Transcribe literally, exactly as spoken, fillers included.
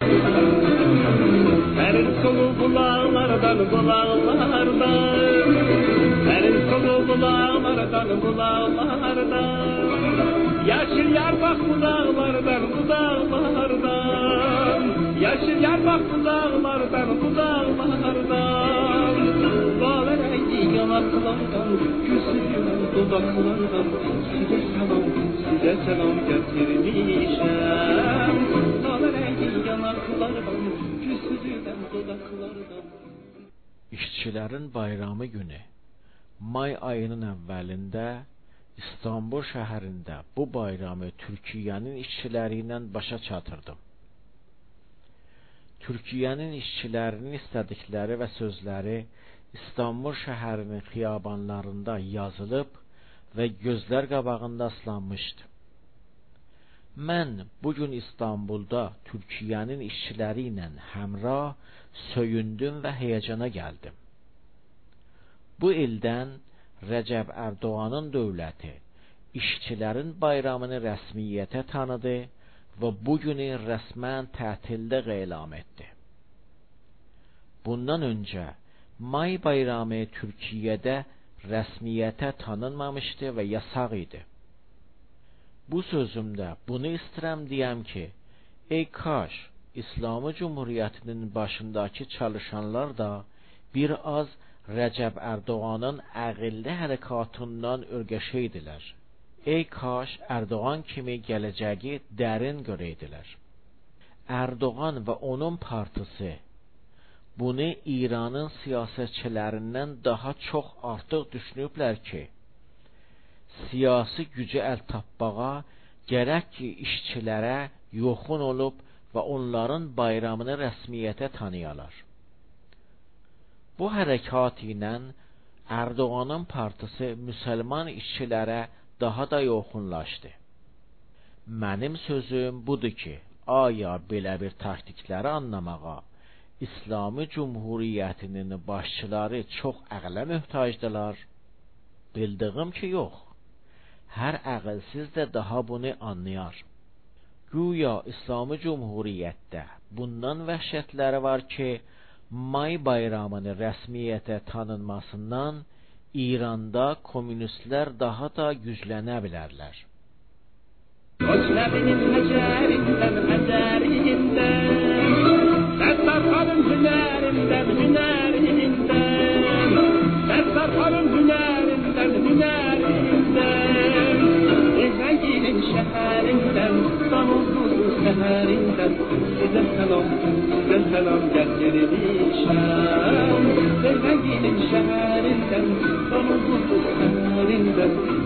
Serin solu bulağlardan bulağlardan, serin solu bulağlardan bulağlardan, yeşil yarpak budağlardan budağlardan, yeşil yarpak budağlardan budağlardan, bala rengi yanaklardan, güzel dudaklardan, size selam, size selam getirmişem, bala rengi yanaklardan, güzel dudaklardan. İşçilerin bayramı günü may ayının əvvəlində İstanbul şəhərində bu bayramı Türkiyənin işçiləri ilə başa çatırdım. Türkiyənin işçilərinin istədikləri və sözləri İstanbul şəhərinin xiyabanlarında yazılıb və gözlər qabağında aslanmışdı. Mən bugün İstanbulda Türkiyənin işçiləri ilə həmrah söyündüm və həyəcana gəldim. Bu ildən Rəcəb Erdoğanın dövləti işçilərin bayramını rəsmiyyətə tanıdı və bugünü rəsmən tətildə elan etdi. Bundan öncə may bayramı Türkiyədə rəsmiyyətə tanınmamışdı və yasaq idi. Bu sözümdə bunu istərəm deyəm ki, ey kaş İslamı Cumhuriyyətinin başındakı çalışanlar da bir az Rəcəb Erdoğanın əqilli hərəkatından ürgəşəydilər. Ey kaş Erdoğan kimi gələcəyi dərin görəydilər. Erdoğan və onun partisi bunu İranın siyasətçilərindən daha çox artıq düşünüblər ki, siyasi gücü əl tapmağa gərək ki, işçilərə yoxun olub və onların bayramını rəsmiyyətə tanıyalar. Bu hərəkat ilə Erdoğanın partisi müsəlman işçilərə daha da yoxunlaşdı. Mənim sözüm budur ki, aya belə bir taktikləri anlamağa İslami Cumhuriyyətinin başçıları çox əqlə möhtacdılar? Bildiyim ki, yox. Hər əqilsiz də daha bunu anlayar. Güya İslami Cumhuriyyətdə bundan vəhşətləri var ki, may bayramını rəsmiyyətə tanınmasından İranda komünistlər daha da güclənə bilərlər. Özləbinin həcərindən, həcərindən, Sərdarxanın hünərindən, hünərindən, Sərdarxanın hünərindən, hünərindən, Rənginin şəhərindən, Stanulduğun səhərindən, Sizə səlam, sizə səlam gətirmişəm. Rənginin şəhərindən, Stanulduğun səhərindən,